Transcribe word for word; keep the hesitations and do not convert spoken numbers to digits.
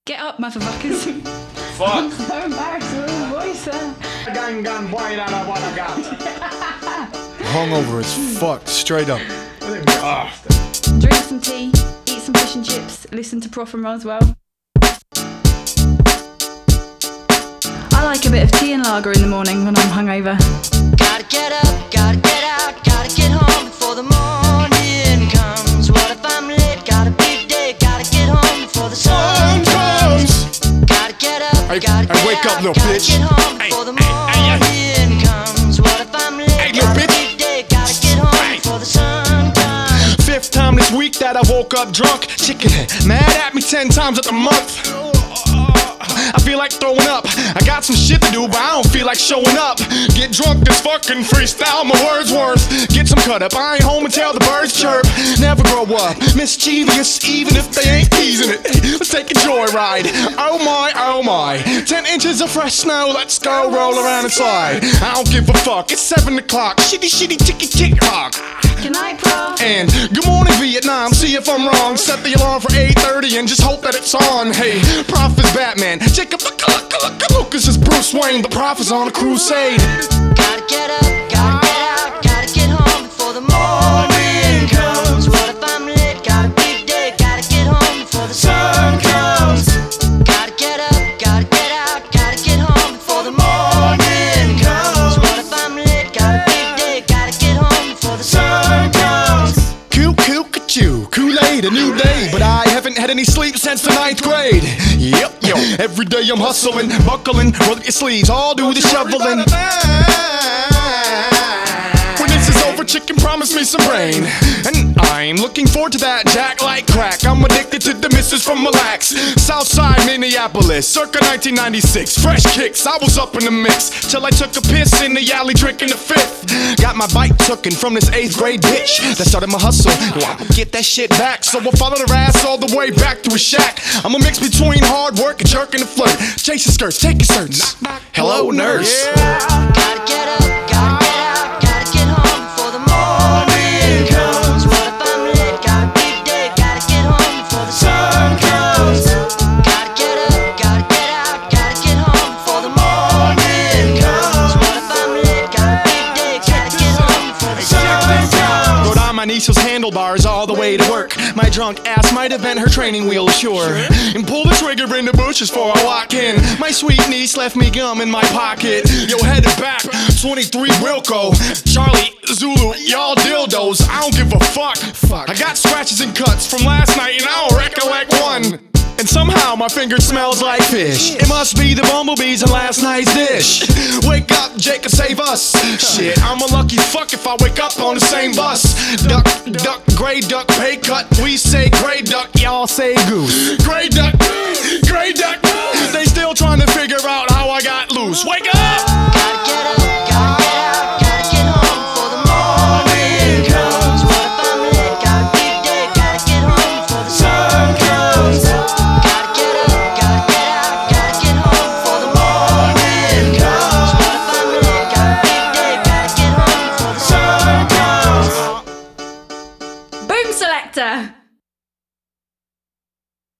Get up, motherfuckers. Fuck. So embarrassing with my voice there. Gang, gang, boy, that I wanna got. Hungover as fuck, straight up. Ah. Drink some tea, eat some fish and chips, listen to Prof and Roswell. I like a bit of tea and lager in the morning when I'm hungover. Gotta get up, gotta get out, gotta get home before the morning comes. What if I'm late? Got a big day, gotta get home before the sun comes. Gotta get up, Hey, gotta hey, get wake up, out, little gotta bitch. get home Hey, before the hey, hey, morning comes. What if I'm late? Hey, little Got a bitch. big day, gotta get home before the sun comes. Fifth time this week that I woke up drunk. Chicken mad at me ten times at the month. I feel like throwing up. I got some shit to do, but I don't feel like showing up. Get drunk as fucking freestyle my words worth. Get some cut up, I ain't home until the birds chirp. Never grow up, mischievous, even if they ain't teasing it. Let's take a joyride. Oh my, oh my. Ten inches of fresh snow, let's go roll around inside. I don't give a fuck, it's seven o'clock. Shitty, shitty, ticky, tick, tock. Good night, Prof. And good morning, Vietnam. See if I'm wrong. Set the alarm for eight thirty and just hope that it's on. Hey, Prof is Batman. Jacob Lucas is Bruce Wayne. The Prof is on a crusade. Gotta get up, gotta get out, gotta get home before the morning comes. What if I'm late? Got a big day, gotta get home before the sun comes. Gotta get up, gotta get out, gotta get home before the morning comes. What if I'm late? Got a big day, gotta get home before the sun comes. Coo, coo, ka-choo. Kool-Aid, a new day. But I haven't had any sleep since the ninth grade. Yep, yo. Every day I'm hustling, buckling, roll up your sleeves, all do the shoveling. When this is over, chicken, promise me some brain. And I'm looking forward to that jack like crack. I'm addicted to the missus from Mille Lacs. Southside Minneapolis, circa nineteen ninety-six. Fresh kicks, I was up in the mix till I took a piss in the alley drinking the fifth. Got my bike tooken from this eighth grade bitch that started my hustle. Well, I'ma get that shit back, so I'll follow her ass all the way back to a shack. I'm a mix between hard work and jerking the flirt. Chasing skirts, taking certs. Hello, nurse. Gotta get up, gotta get out, gotta get home before the morning comes. What if I'm late? Got a big day, gotta get home before the sun comes. Gotta get up, gotta get out, gotta get home before the morning comes. What if I'm late? Got a big day, gotta get home before the sun comes. Rode on my niece's handlebars all the way to work. My drunk ass might have been her training wheel, sure. And pull the trigger in the bushes before I walk in. My sweet niece left me gum in my pocket. Yo, headed back, twenty-three Wilco. Charlie, Zulu, y'all dildos. I don't give a fuck. Fuck. I got scratches and cuts from last night and I don't recollect one. And somehow my finger smells like fish. It must be the bumblebees in last night's dish. Wake up, Jacob, save us. Shit, I'm a lucky fuck if I wake up on the same bus. Duck, duck, gray duck, pay cut. We say gray duck, y'all say goose. Gray duck, gray duck. They still trying to figure out how I got loose. Wake up!